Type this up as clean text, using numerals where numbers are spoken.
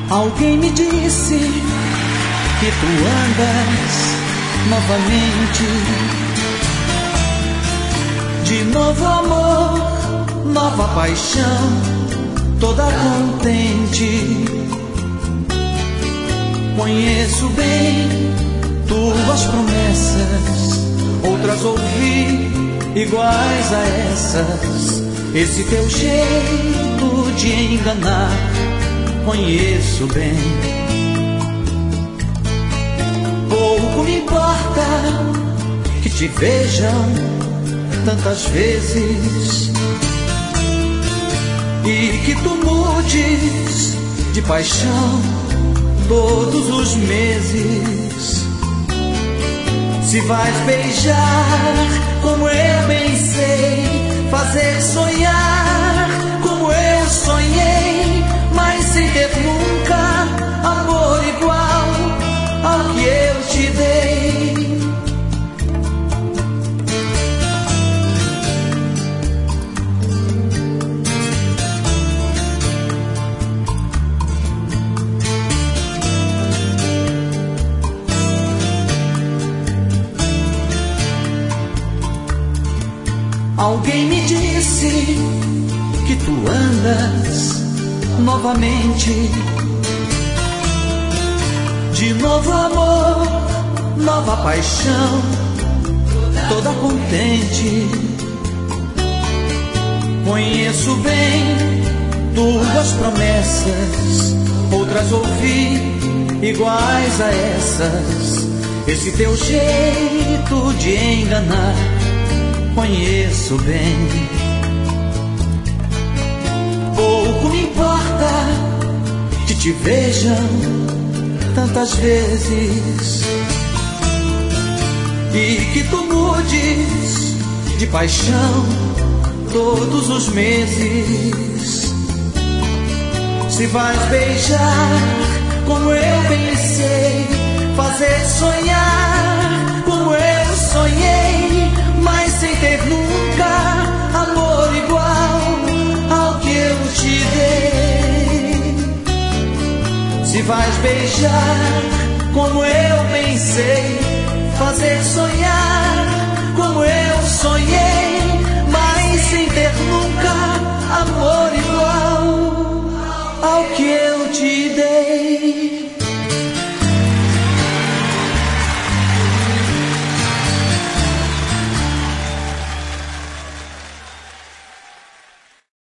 Alguém me disse que tu andas novamente, de novo amor, nova paixão, toda contente. Conheço bem tuas promessas, outras ouvi iguais a essas. Esse teu jeito de enganar, conheço bem. Pouco me importa que te vejam tantas vezes e que tu mudes de paixão todos os meses. Se vais beijar como eu bem sei, fazer sonhar como eu sonhei, mas sem ter nunca amor igual ao que eu te dei. Alguém me disse que tu andas novamente, de novo amor, nova paixão, toda contente. Conheço bem tuas promessas, outras ouvi iguais a essas. Esse teu jeito de enganar, conheço bem. Pouco me importa que te vejam tantas vezes e que tu mudes de paixão todos os meses. Se vais beijar como eu pensei, fazer sonhar como eu sonhei, mas sem ter nunca amor igual ao que eu te dei. Se vais beijar como eu pensei, fazer sonhar como eu sonhei, mas sem ter nunca amor